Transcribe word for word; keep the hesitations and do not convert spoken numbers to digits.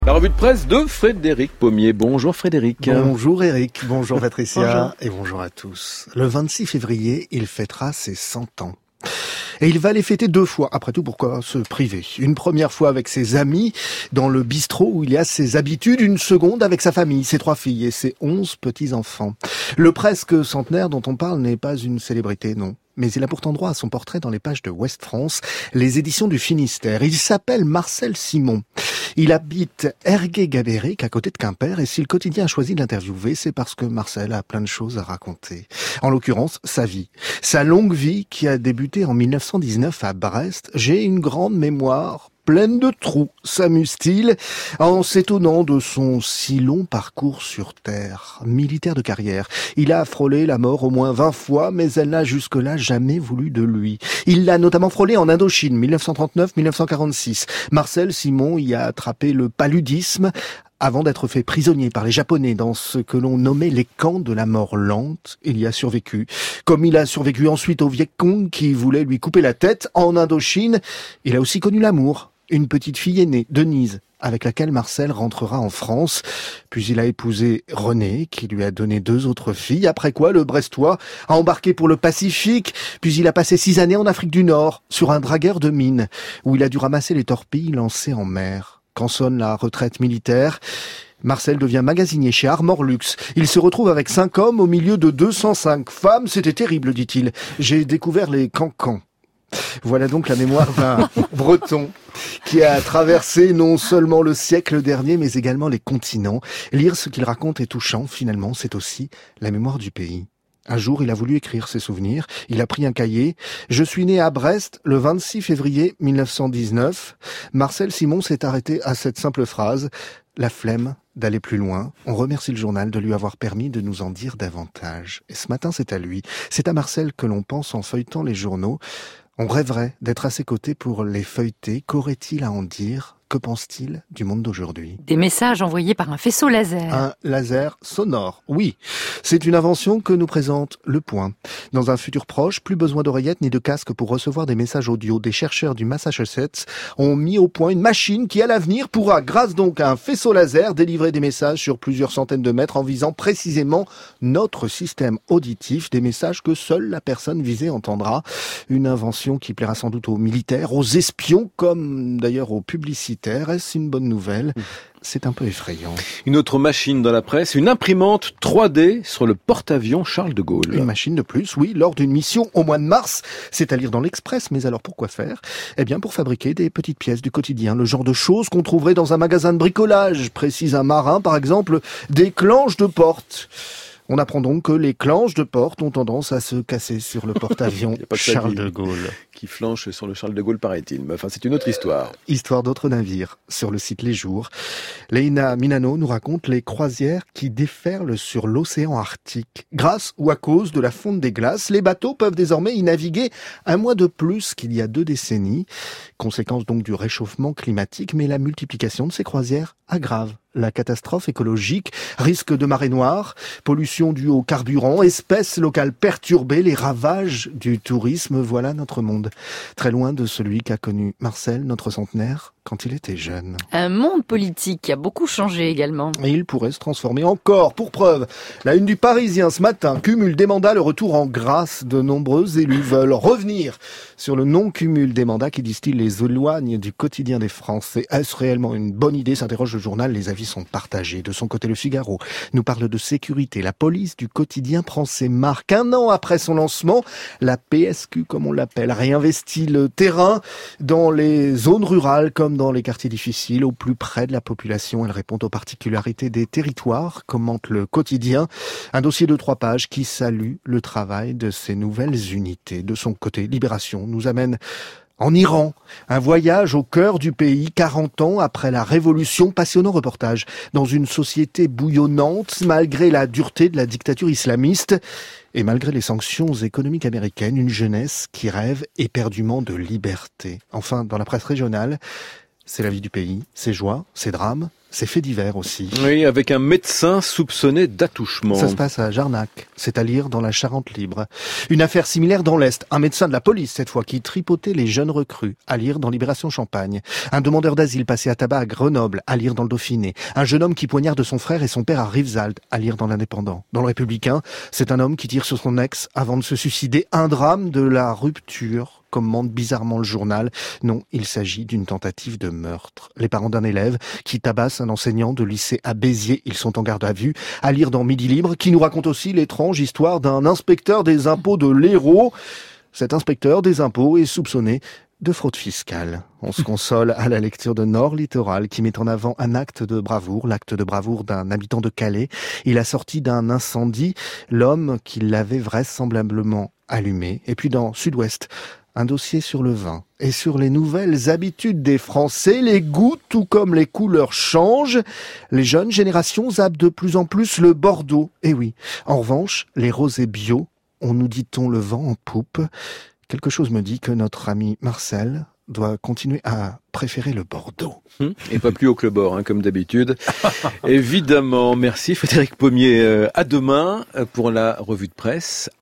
La revue de presse de Frédéric Pommier. Bonjour Frédéric. Bonjour Eric, bonjour Patricia bonjour. Et bonjour à tous. Le vingt-six février, il fêtera ses cent ans. Et il va les fêter deux fois. Après tout, pourquoi se priver? Une première fois avec ses amis, dans le bistrot où il y a ses habitudes. Une seconde avec sa famille, ses trois filles et ses onze petits-enfants. Le presque centenaire dont on parle n'est pas une célébrité, non. Mais il a pourtant droit à son portrait dans les pages de Ouest France, les éditions du Finistère. Il s'appelle Marcel Simon. Il habite Ergué-Gabéric, à côté de Quimper, et si le quotidien a choisi de l'interviewer, c'est parce que Marcel a plein de choses à raconter. En l'occurrence, sa vie. Sa longue vie qui a débuté en mille neuf cent dix-neuf à Brest. J'ai une grande mémoire pleine de trous, s'amuse-t-il, en s'étonnant de son si long parcours sur Terre. Militaire de carrière, il a frôlé la mort au moins vingt fois, mais elle n'a jusque-là jamais voulu de lui. Il l'a notamment frôlé en Indochine, mille neuf cent trente-neuf mille neuf cent quarante-six. Marcel Simon y a attrapé le paludisme, avant d'être fait prisonnier par les Japonais dans ce que l'on nommait les camps de la mort lente. Il y a survécu. Comme il a survécu ensuite au Viet Cong qui voulait lui couper la tête en Indochine, il a aussi connu l'amour. Une petite fille aînée, Denise, avec laquelle Marcel rentrera en France. Puis il a épousé Renée, qui lui a donné deux autres filles. Après quoi, le Brestois a embarqué pour le Pacifique. Puis il a passé six années en Afrique du Nord, sur un dragueur de mine, où il a dû ramasser les torpilles lancées en mer. Quand sonne la retraite militaire, Marcel devient magasinier chez Armor Luxe. Il se retrouve avec cinq hommes au milieu de deux cent cinq femmes. C'était terrible, dit-il. J'ai découvert les cancans. Voilà donc la mémoire d'un Breton qui a traversé non seulement le siècle dernier, mais également les continents. Lire ce qu'il raconte est touchant, finalement, c'est aussi la mémoire du pays. Un jour, il a voulu écrire ses souvenirs. Il a pris un cahier. Je suis né à Brest le vingt-six février mille neuf cent dix-neuf. Marcel Simon s'est arrêté à cette simple phrase. La flemme d'aller plus loin. On remercie le journal de lui avoir permis de nous en dire davantage. Et ce matin, c'est à lui. C'est à Marcel que l'on pense en feuilletant les journaux. On rêverait d'être à ses côtés pour les feuilleter. Qu'aurait-il à en dire ? Que pense-t-il du monde d'aujourd'hui ? Des messages envoyés par un faisceau laser. Un laser sonore, oui. C'est une invention que nous présente Le Point. Dans un futur proche, plus besoin d'oreillettes ni de casque pour recevoir des messages audio. Des chercheurs du Massachusetts ont mis au point une machine qui, à l'avenir, pourra, grâce donc à un faisceau laser, délivrer des messages sur plusieurs centaines de mètres en visant précisément notre système auditif. Des messages que seule la personne visée entendra. Une invention qui plaira sans doute aux militaires, aux espions, comme d'ailleurs aux publicités. Est-ce une bonne nouvelle ? C'est un peu effrayant. Une autre machine dans la presse, une imprimante trois D sur le porte-avions Charles de Gaulle. Une machine de plus, oui, lors d'une mission au mois de mars, c'est à lire dans l'Express. Mais alors pourquoi faire ? Eh bien pour fabriquer des petites pièces du quotidien, le genre de choses qu'on trouverait dans un magasin de bricolage, précise un marin par exemple, des clenches de porte. On apprend donc que les clenches de porte ont tendance à se casser sur le porte-avions Charles de Gaulle. Qui flanche sur le Charles de Gaulle, paraît-il. Mais enfin, c'est une autre histoire. Histoire d'autres navires. Sur le site Les Jours, Leïna Minano nous raconte les croisières qui déferlent sur l'océan Arctique. Grâce ou à cause de la fonte des glaces, les bateaux peuvent désormais y naviguer un mois de plus qu'il y a deux décennies. Conséquence donc du réchauffement climatique, mais la multiplication de ces croisières aggrave la catastrophe écologique, risque de marée noire, pollution due au carburant, espèces locales perturbées, les ravages du tourisme, voilà notre monde. Très loin de celui qu'a connu Marcel, notre centenaire, quand il était jeune. Un monde politique qui a beaucoup changé également. Et il pourrait se transformer encore. Pour preuve, la une du Parisien ce matin, cumul des mandats, le retour en grâce. De nombreux élus veulent revenir sur le non-cumul des mandats qui, disent-ils, les éloigne du quotidien des Français. Est-ce réellement une bonne idée ? S'interroge le journal. Les avis sont partagés. De son côté, le Figaro nous parle de sécurité. La police du quotidien prend ses marques. Un an après son lancement, la P S Q, comme on l'appelle, réinvestit le terrain dans les zones rurales comme dans les quartiers difficiles, au plus près de la population. Elle répond aux particularités des territoires, commente le quotidien. Un dossier de trois pages qui salue le travail de ces nouvelles unités. De son côté, Libération nous amène en Iran, un voyage au cœur du pays, quarante ans après la révolution. Passionnant reportage dans une société bouillonnante, malgré la dureté de la dictature islamiste et malgré les sanctions économiques américaines, une jeunesse qui rêve éperdument de liberté. Enfin, dans la presse régionale, c'est la vie du pays, ses joies, ses drames c'est fait divers aussi. Oui, avec un médecin soupçonné d'attouchement. Ça se passe à Jarnac, c'est à lire dans la Charente libre. Une affaire similaire dans l'Est, un médecin de la police cette fois qui tripotait les jeunes recrues, à lire dans Libération Champagne. Un demandeur d'asile passé à tabac à Grenoble, à lire dans le Dauphiné. Un jeune homme qui poignarde son frère et son père à Rivesaltes, à lire dans l'Indépendant. Dans le Républicain, c'est un homme qui tire sur son ex avant de se suicider. Un drame de la rupture, commande bizarrement le journal. Non, il s'agit d'une tentative de meurtre. Les parents d'un élève qui tabasse un enseignant de lycée à Béziers, ils sont en garde à vue, à lire dans Midi Libre, qui nous raconte aussi l'étrange histoire d'un inspecteur des impôts de l'Hérault. Cet inspecteur des impôts est soupçonné de fraude fiscale. On se console à la lecture de Nord Littoral qui met en avant un acte de bravoure, l'acte de bravoure d'un habitant de Calais. Il a sorti d'un incendie l'homme qui l'avait vraisemblablement allumé. Et puis dans Sud-Ouest, un dossier sur le vin et sur les nouvelles habitudes des Français. Les goûts, tout comme les couleurs, changent. Les jeunes générations zappent de plus en plus le Bordeaux. Et oui, en revanche, les rosés bio, on nous dit-on le vent en poupe. Quelque chose me dit que notre ami Marcel doit continuer à préférer le Bordeaux. Et pas plus haut que le bord, hein, comme d'habitude. Évidemment, merci Frédéric Pommier. À demain pour la revue de presse.